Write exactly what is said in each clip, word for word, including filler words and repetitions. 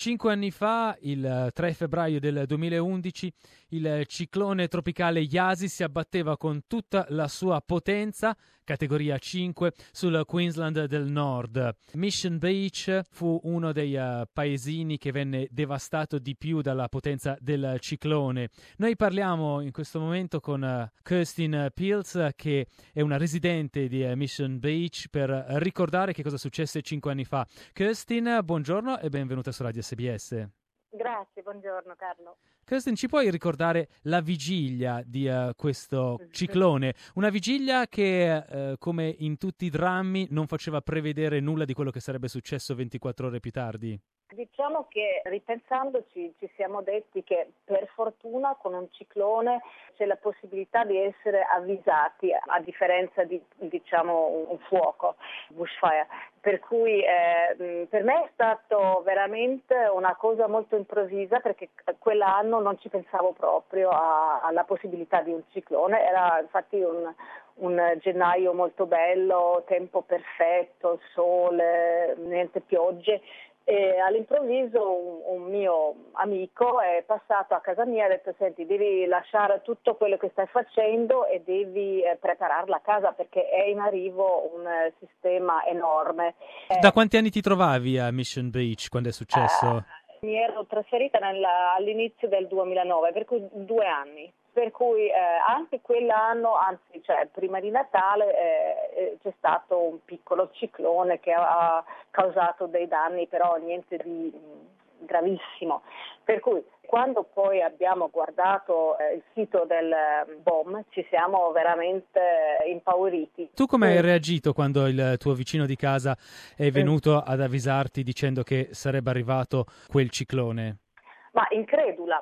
Cinque anni fa, il tre febbraio del duemilaundici, il ciclone tropicale Yasi si abbatteva con tutta la sua potenza, categoria cinque, sul Queensland del Nord. Mission Beach fu uno dei uh, paesini che venne devastato di più dalla potenza del ciclone. Noi parliamo in questo momento con uh, Kirstin Peels, che è una residente di uh, Mission Beach, per ricordare che cosa successe cinque anni fa. Kirstin, buongiorno e benvenuta su Radio S B S. Grazie, buongiorno Carlo. Kirstin, ci puoi ricordare la vigilia di uh, questo ciclone? Una vigilia che, uh, come in tutti i drammi, non faceva prevedere nulla di quello che sarebbe successo ventiquattro ore più tardi. Diciamo che ripensandoci ci siamo detti che per fortuna con un ciclone c'è la possibilità di essere avvisati, a differenza di diciamo un fuoco, bushfire. Per cui eh, per me è stato veramente una cosa molto improvvisa, perché quell'anno non ci pensavo proprio a, alla possibilità di un ciclone. Era infatti un, un gennaio molto bello, tempo perfetto, sole, niente piogge. E all'improvviso un, un mio amico è passato a casa mia e ha detto: senti, devi lasciare tutto quello che stai facendo e devi eh, preparare la casa, perché è in arrivo un eh, sistema enorme. Da quanti anni ti trovavi a Mission Beach quando è successo? Eh, mi ero trasferita nella, all'inizio del duemilanove, per cui due anni. Per cui eh, anche quell'anno, anzi cioè prima di Natale, eh, c'è stato un piccolo ciclone che ha causato dei danni, però niente di mh, gravissimo. Per cui quando poi abbiamo guardato eh, il sito del B O M ci siamo veramente impauriti. Tu come hai reagito quando il tuo vicino di casa è venuto ad avvisarti dicendo che sarebbe arrivato quel ciclone? Ma incredula,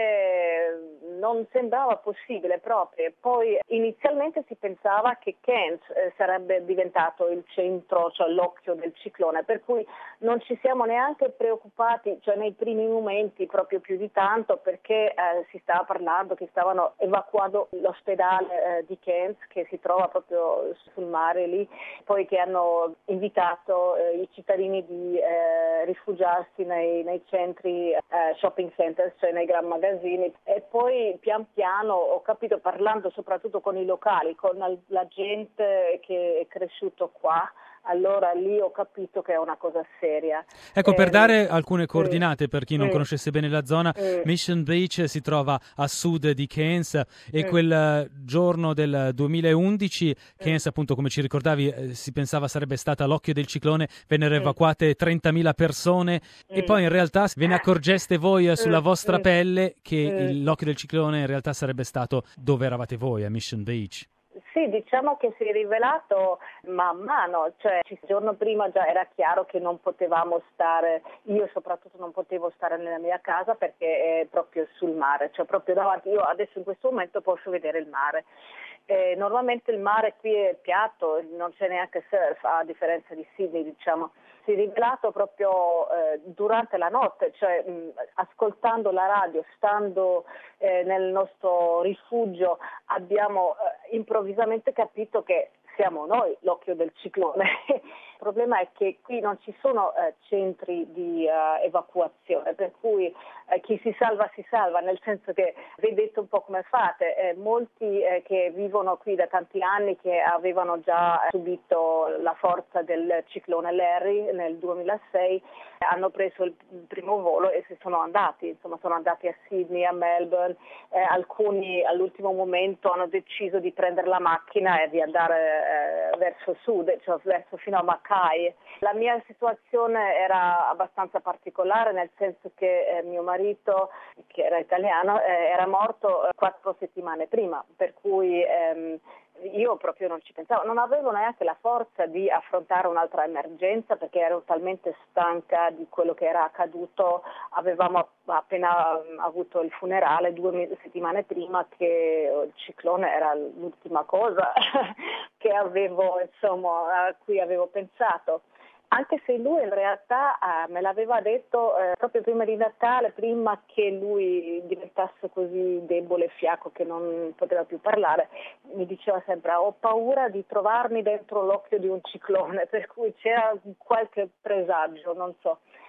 perché non sembrava possibile proprio. Poi inizialmente si pensava che Cairns eh, sarebbe diventato il centro, cioè l'occhio del ciclone, per cui non ci siamo neanche preoccupati, cioè nei primi momenti proprio più di tanto, perché eh, si stava parlando che stavano evacuando l'ospedale eh, di Cairns, che si trova proprio sul mare lì, poi che hanno invitato eh, i cittadini di eh, rifugiarsi nei, nei centri eh, shopping centers, cioè nei gran magazzini. E poi pian piano ho capito, parlando soprattutto con i locali, con la gente che è cresciuto qua, allora lì ho capito che è una cosa seria. Ecco, eh, per dare alcune coordinate mm, per chi non mm, conoscesse bene la zona, mm, Mission Beach si trova a sud di Cairns e mm, quel giorno del duemilaundici Cairns, mm, appunto, come ci ricordavi, eh, si pensava sarebbe stata l'occhio del ciclone, vennero mm, evacuate trentamila persone mm, e poi in realtà ve ne accorgeste voi eh, sulla mm, vostra mm, pelle che mm. il- l'occhio del ciclone in realtà sarebbe stato dove eravate voi, a Mission Beach. Sì, diciamo che si è rivelato man mano, cioè il giorno prima già era chiaro che non potevamo stare, io soprattutto non potevo stare nella mia casa perché è proprio sul mare, cioè proprio davanti, io adesso in questo momento posso vedere il mare. Eh, normalmente il mare qui è piatto, non c'è neanche surf, a differenza di Sydney, diciamo. Si è rivelato proprio eh, durante la notte, cioè mh, ascoltando la radio, stando eh, nel nostro rifugio, abbiamo eh, improvvisamente capito che siamo noi l'occhio del ciclone. Il problema è che qui non ci sono eh, centri di uh, evacuazione, per cui eh, chi si salva si salva, nel senso che vedete un po' come fate, eh, molti eh, che vivono qui da tanti anni, che avevano già subito la forza del ciclone Larry nel duemilasei, hanno preso il primo volo e si sono andati, insomma sono andati a Sydney, a Melbourne, eh, alcuni all'ultimo momento hanno deciso di prendere la macchina e di andare eh, verso sud, cioè verso fino a Mackay. La mia situazione era abbastanza particolare, nel senso che eh, mio marito, che era italiano, eh, era morto eh, quattro settimane prima, per cui ehm, io proprio non ci pensavo, non avevo neanche la forza di affrontare un'altra emergenza perché ero talmente stanca di quello che era accaduto. Avevamo appena avuto il funerale due settimane prima, che il ciclone era l'ultima cosa che avevo, insomma, a cui avevo pensato. Anche se lui in realtà eh, me l'aveva detto eh, proprio prima di Natale, prima che lui diventasse così debole e fiacco che non poteva più parlare, mi diceva sempre: ho paura di trovarmi dentro l'occhio di un ciclone, per cui c'era qualche presagio, non so.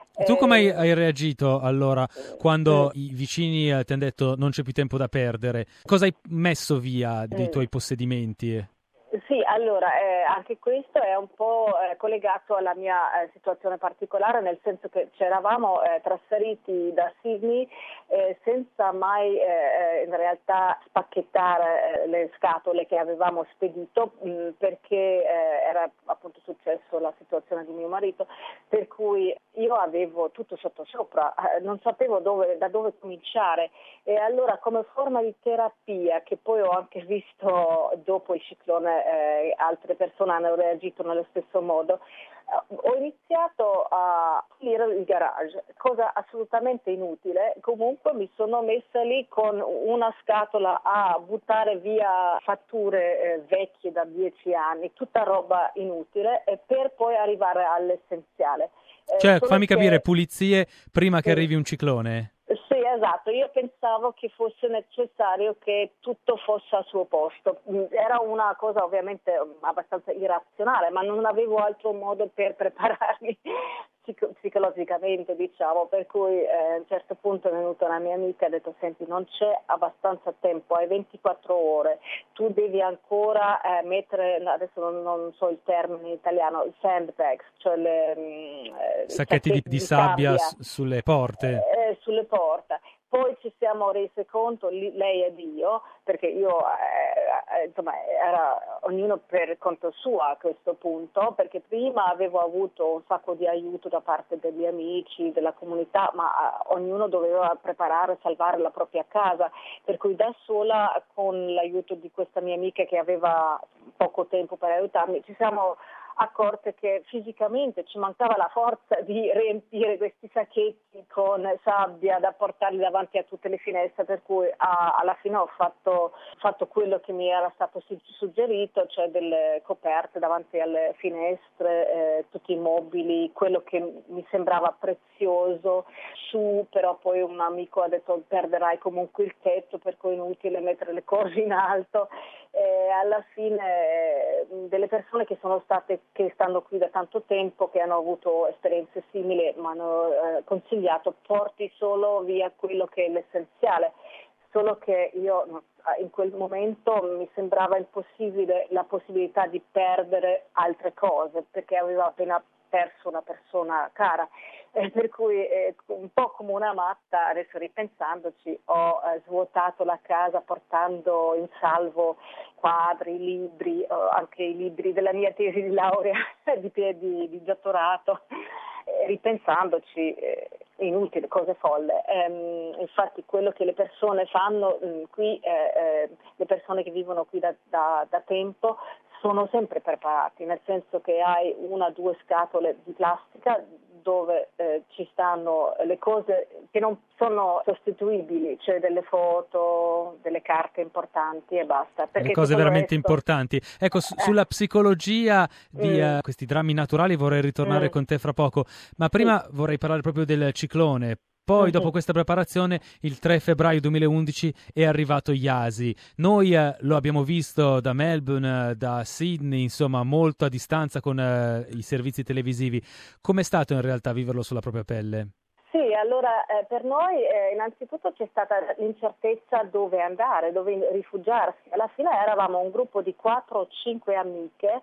Tu come hai, Eh, hai reagito allora quando i vicini eh, ti hanno detto non c'è più tempo da perdere? Cosa hai messo via dei mm. tuoi possedimenti? Sì, allora, eh, anche questo è un po' eh, collegato alla mia eh, situazione particolare, nel senso che ci eravamo eh, trasferiti da Sydney eh, senza mai eh, in realtà spacchettare eh, le scatole che avevamo spedito, mh, perché eh, era appunto successo la situazione di mio marito, per cui io avevo tutto sottosopra, eh, non sapevo dove, da dove cominciare, e allora come forma di terapia, che poi ho anche visto dopo il ciclone, eh, altre persone hanno reagito nello stesso modo, eh, ho iniziato a pulire il garage, cosa assolutamente inutile. Comunque mi sono messa lì con una scatola a buttare via fatture eh, vecchie da dieci anni, tutta roba inutile, e per poi arrivare all'essenziale. Eh, Cioè, solo fammi capire, che pulizie prima che sì, arrivi un ciclone? sì, esatto, io pensavo che fosse necessario che tutto fosse al suo posto. Mm, Era una cosa ovviamente mm, abbastanza irrazionale, ma non avevo altro modo per prepararmi psico- psicologicamente, diciamo, per cui eh, a un certo punto è venuta una mia amica e ha detto: senti, non c'è abbastanza tempo, hai ventiquattro ore, tu devi ancora eh, mettere, adesso non, non so il termine in italiano, i sandbags, cioè le, mm, eh, i Sacchetti di, sacchetti di di sabbia sabbia s- sulle porte? eh, sulle porte. Poi ci siamo resi conto, li- lei ed io, perché io, eh, eh, insomma, era ognuno per conto suo a questo punto, perché prima avevo avuto un sacco di aiuto da parte degli amici, della comunità, ma eh, ognuno doveva preparare, salvare la propria casa, per cui da sola, con l'aiuto di questa mia amica che aveva poco tempo per aiutarmi, ci siamo accorte che fisicamente ci mancava la forza di riempire questi sacchetti con sabbia da portarli davanti a tutte le finestre, per cui a, alla fine ho fatto, fatto quello che mi era stato suggerito, cioè delle coperte davanti alle finestre, eh, tutti i mobili, quello che mi sembrava prezioso su, però poi un amico ha detto: perderai comunque il tetto, per cui è inutile mettere le cose in alto. E alla fine eh, delle persone che sono state, che stanno qui da tanto tempo, che hanno avuto esperienze simili, mi hanno eh, consigliato: porti solo via quello che è l'essenziale. Solo che io in quel momento mi sembrava impossibile la possibilità di perdere altre cose, perché avevo appena perso una persona cara, eh, per cui eh, un po' come una matta, adesso ripensandoci, ho eh, svuotato la casa portando in salvo quadri, libri, eh, anche i libri della mia tesi di laurea di, di, di dottorato, eh, ripensandoci, eh, inutili, cose folle. Ehm, infatti quello che le persone fanno mh, qui, eh, eh, le persone che vivono qui da, da, da tempo, sono sempre preparati, nel senso che hai una o due scatole di plastica dove eh, ci stanno le cose che non sono sostituibili, cioè delle foto, delle carte importanti e basta, Le perché cose tutto il veramente resto... importanti. Ecco, su- sulla Eh, psicologia di mm, eh, questi drammi naturali vorrei ritornare mm, con te fra poco, ma sì. prima vorrei parlare proprio del ciclone. Poi, dopo Mhm. questa preparazione, il tre febbraio duemilaundici è arrivato Yasi. Noi eh, lo abbiamo visto da Melbourne, eh, da Sydney, insomma, molto a distanza con eh, i servizi televisivi. Com'è stato in realtà viverlo sulla propria pelle? Sì, allora eh, per noi eh, innanzitutto c'è stata l'incertezza dove andare, dove rifugiarsi. Alla fine eravamo un gruppo di quattro o cinque amiche,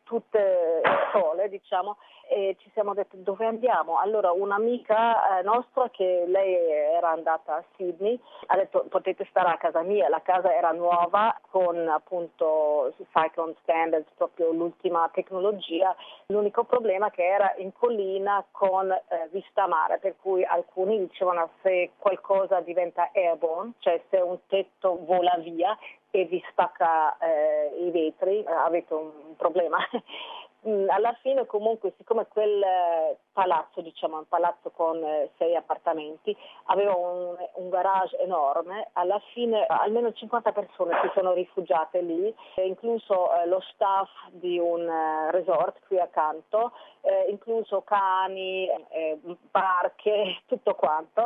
tutte sole, diciamo, e ci siamo detti: dove andiamo? Allora un'amica eh, nostra, che lei era andata a Sydney, ha detto: potete stare a casa mia. La casa era nuova con appunto Cyclone Standards, proprio l'ultima tecnologia. L'unico problema è che era in collina con eh, vista mare, per cui alcuni dicevano: se qualcosa diventa airborne, cioè se un tetto vola via e vi spacca eh, i vetri, eh, avete un, un problema. Alla fine comunque, siccome quel eh, palazzo, diciamo un palazzo con eh, sei appartamenti, aveva un, un garage enorme, alla fine almeno cinquanta persone si sono rifugiate lì, eh, incluso eh, lo staff di un eh, resort qui accanto, eh, incluso cani, eh, barche, tutto quanto.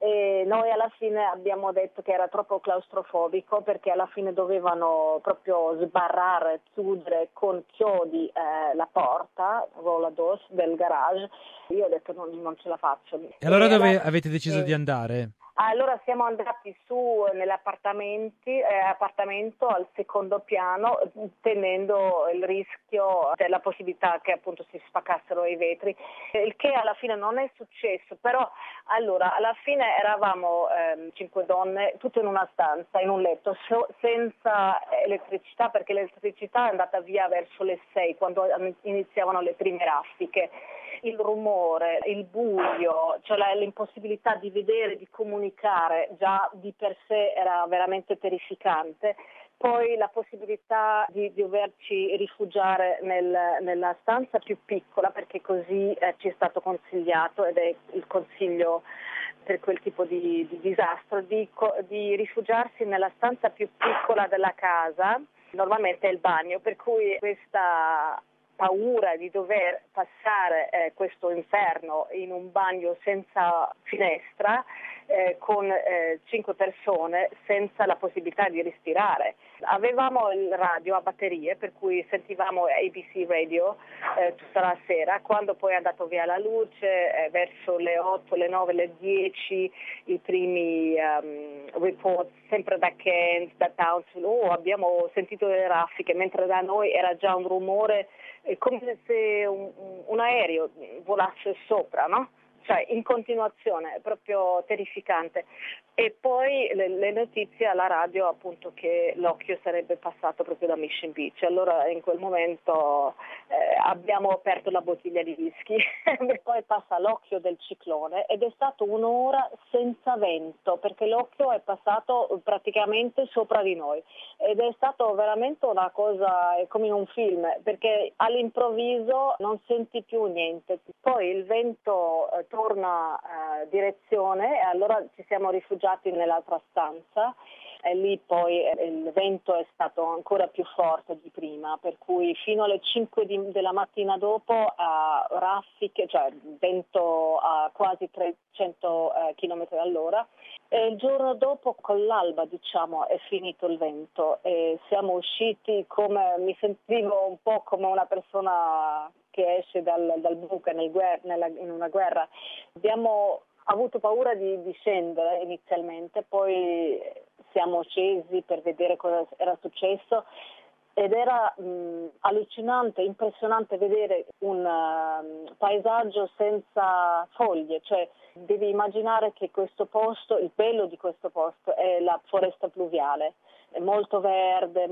e noi alla fine abbiamo detto che era troppo claustrofobico, perché alla fine dovevano proprio sbarrare, chiudere con chiodi eh, la porta, rollados del garage. Io ho detto non, non ce la faccio. E allora e dove alla, avete deciso eh, di andare? Allora siamo andati su nell'appartamento eh, appartamento al secondo piano, tenendo il rischio della possibilità che appunto si spaccassero i vetri, il che alla fine non è successo. Però allora alla fine eravamo eh, cinque donne tutte in una stanza, in un letto, so, senza elettricità, perché l'elettricità è andata via verso le sei, quando iniziavano le prime raffiche. Il rumore, il buio, cioè la, l'impossibilità di vedere, di comunicare, già di per sé era veramente terrificante. Poi la possibilità di, di doverci rifugiare nel, nella stanza più piccola, perché così eh, ci è stato consigliato, ed è il consiglio per quel tipo di, di disastro, di, di rifugiarsi nella stanza più piccola della casa, normalmente è il bagno, per cui questa paura di dover passare eh, questo inferno in un bagno senza finestra eh, con eh, cinque persone senza la possibilità di respirare. Avevamo il radio a batterie, per cui sentivamo A B C Radio eh, tutta la sera. Quando poi è andato via la luce, eh, verso le otto, le nove, le dieci, i primi um, report sempre da Kent, da Townsville, oh, abbiamo sentito le raffiche, mentre da noi era già un rumore eh, come se un, un aereo volasse sopra, no? Cioè in continuazione, è proprio terrificante. E poi le, le notizie alla radio appunto che l'occhio sarebbe passato proprio da Mission Beach. Allora in quel momento eh, abbiamo aperto la bottiglia di whisky e poi passa l'occhio del ciclone ed è stato un'ora senza vento, perché l'occhio è passato praticamente sopra di noi ed è stato veramente una cosa come in un film, perché all'improvviso non senti più niente. Poi il vento eh, torna eh, direzione e allora ci siamo rifugiati nell'altra stanza e lì poi il vento è stato ancora più forte di prima, per cui fino alle cinque di, della mattina dopo a uh, raffiche, cioè vento a quasi trecento uh, chilometri all'ora, e il giorno dopo con l'alba diciamo è finito il vento e siamo usciti, come mi sentivo un po' come una persona che esce dal, dal bunker nel guer- nella, in una guerra. Abbiamo avuto paura di, di scendere inizialmente, poi siamo scesi per vedere cosa era successo ed era mh, allucinante, impressionante vedere un uh, paesaggio senza foglie, cioè devi immaginare che questo posto, il bello di questo posto è la foresta pluviale, è molto verde,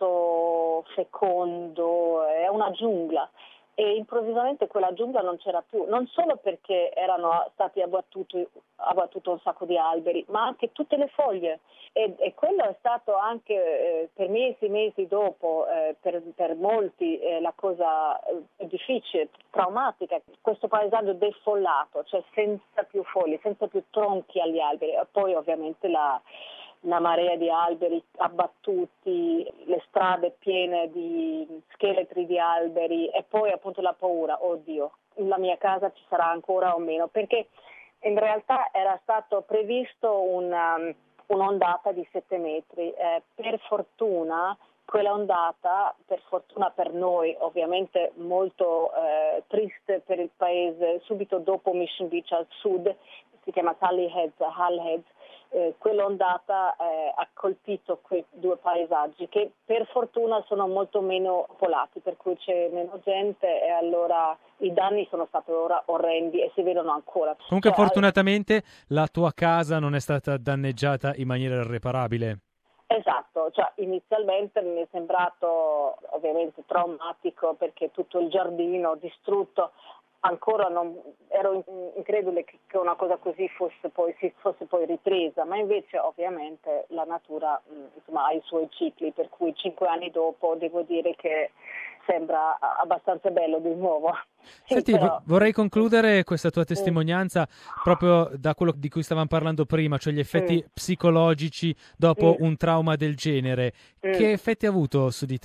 molto fecondo, è una giungla. E improvvisamente quella giungla non c'era più, non solo perché erano stati abbattuti, abbattuto un sacco di alberi, ma anche tutte le foglie. E, e quello è stato anche eh, per mesi e mesi dopo, eh, per, per molti, eh, la cosa eh, difficile, traumatica, questo paesaggio defollato, cioè senza più foglie, senza più tronchi agli alberi. E poi ovviamente la... una marea di alberi abbattuti, le strade piene di scheletri di alberi e poi appunto la paura, oddio, la mia casa ci sarà ancora o meno, perché in realtà era stato previsto una, un'ondata di sette metri, eh, per fortuna quella ondata, per fortuna per noi, ovviamente molto eh, triste per il paese, subito dopo Mission Beach al sud, si chiama Tully Heads, Hull Heads, eh, quell'ondata eh, ha colpito quei due paesaggi che per fortuna sono molto meno popolati, per cui c'è meno gente e allora i danni sono stati ora orrendi e si vedono ancora. Comunque cioè, fortunatamente la tua casa non è stata danneggiata in maniera irreparabile. Esatto, cioè inizialmente mi è sembrato ovviamente traumatico perché tutto il giardino distrutto, ancora non, ero incredule che, che una cosa così fosse poi, si fosse poi ripresa, ma invece ovviamente la natura insomma, ha i suoi cicli, per cui cinque anni dopo devo dire che sembra abbastanza bello di nuovo. Sì, Senti, però... vorrei concludere questa tua testimonianza proprio da quello di cui stavamo parlando prima, cioè gli effetti mm. psicologici dopo mm. un trauma del genere. Mm. Che effetti ha avuto su di te?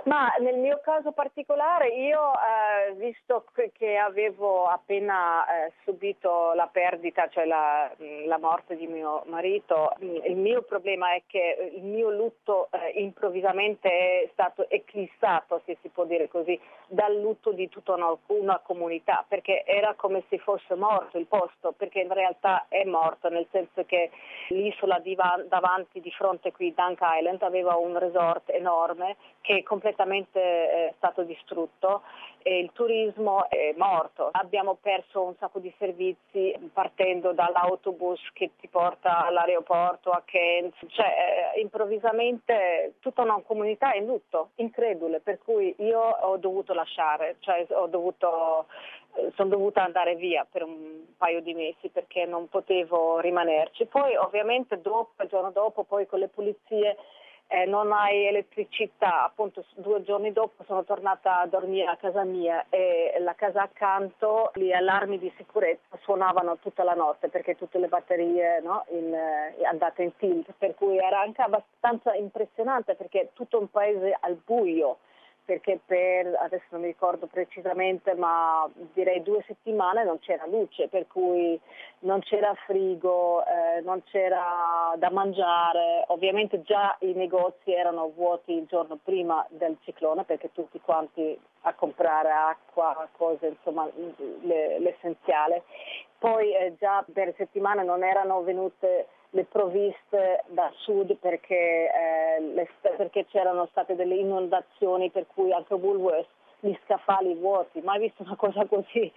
Ma nel mio caso particolare io, eh, visto che avevo appena eh, subito la perdita, cioè la, la morte di mio marito, il mio problema è che il mio lutto eh, improvvisamente è stato eclissato, se si può dire così, dal lutto di tutta una, una comunità, perché era come se fosse morto il posto, perché in realtà è morto, nel senso che l'isola di va- davanti, di fronte qui, Dunk Island, aveva un resort enorme che è completamente è stato distrutto e il turismo è morto. Abbiamo perso un sacco di servizi partendo dall'autobus che ti porta all'aeroporto, a Kent, cioè eh, improvvisamente tutta una comunità è in lutto, incredule, per cui io ho dovuto lasciare, cioè ho dovuto sono dovuta andare via per un paio di mesi perché non potevo rimanerci. Poi ovviamente dopo, il giorno dopo, poi con le pulizie eh, non hai elettricità, appunto due giorni dopo sono tornata a dormire a casa mia e la casa accanto, gli allarmi di sicurezza suonavano tutta la notte perché tutte le batterie, no, in, eh, andate in tilt, per cui era anche abbastanza impressionante perché tutto un paese al buio, perché per, adesso non mi ricordo precisamente, ma direi due settimane non c'era luce, per cui non c'era frigo, eh, non c'era da mangiare. Ovviamente già i negozi erano vuoti il giorno prima del ciclone, perché tutti quanti a comprare acqua, cose, insomma, le, l'essenziale. Poi eh, già per settimane non erano venute le provviste da sud perché, eh, le, perché c'erano state delle inondazioni, per cui anche Woolworths, gli scaffali vuoti. Mai visto una cosa così?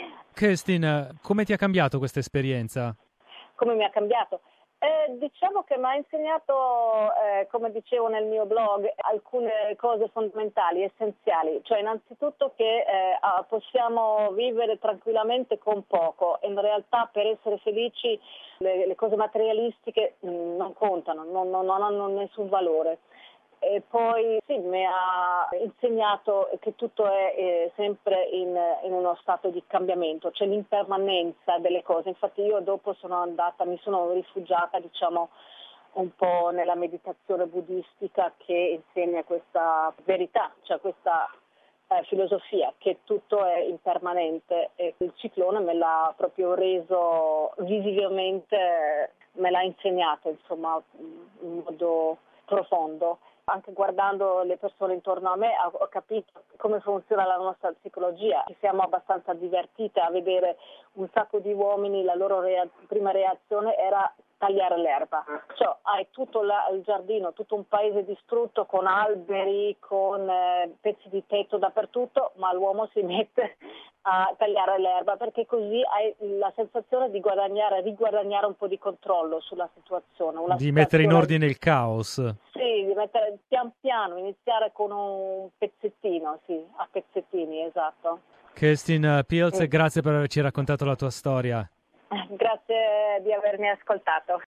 Kerstin, come ti ha cambiato questa esperienza? Come mi ha cambiato? Eh, diciamo che mi ha insegnato, eh, come dicevo nel mio blog, alcune cose fondamentali, essenziali. Cioè innanzitutto che eh, possiamo vivere tranquillamente con poco. In realtà per essere felici le, le cose materialistiche mh, non contano, non, non, non hanno nessun valore. E poi sì, mi ha insegnato che tutto è eh, sempre in, in uno stato di cambiamento, c'è l'impermanenza delle cose. Infatti io dopo sono andata, mi sono rifugiata, diciamo, un po' nella meditazione buddistica che insegna questa verità, cioè questa eh, filosofia che tutto è impermanente, e il ciclone me l'ha proprio reso visibilmente, me l'ha insegnato, insomma, in modo profondo. Anche guardando le persone intorno a me ho capito come funziona la nostra psicologia. Ci siamo abbastanza divertite a vedere un sacco di uomini, la loro rea- prima reazione era tagliare l'erba. Cioè hai tutto la, il giardino, tutto un paese distrutto con alberi, con eh, pezzi di tetto dappertutto, ma l'uomo si mette a tagliare l'erba perché così hai la sensazione di guadagnare, riguadagnare un po' di controllo sulla situazione. Una Di situazione... mettere in ordine il caos. Sì, di mettere pian piano, iniziare con un pezzettino, sì, a pezzettini, esatto. Kerstin Peels, Mm. grazie per averci raccontato la tua storia. Grazie di avermi ascoltato.